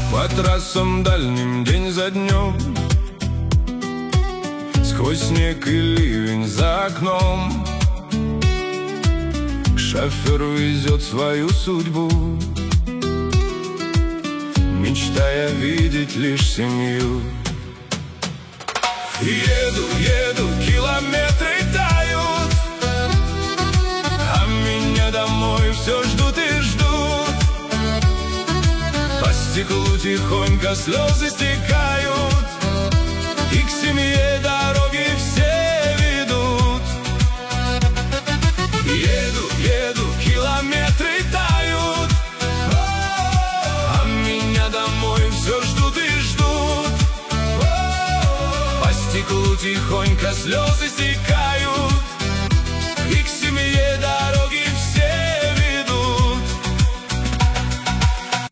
По трассам дальним день за днем, сквозь снег и ливень за окном, шофер везет свою судьбу, мечтая видеть лишь семью. Еду, еду, километры тают, а меня домой все ждут и ждут. По стеклу тихонько слезы стекают, и к семье дороги все ведут. Еду, еду, километры тают, а меня домой все ждут и ждут. По стеклу тихонько слезы стекают,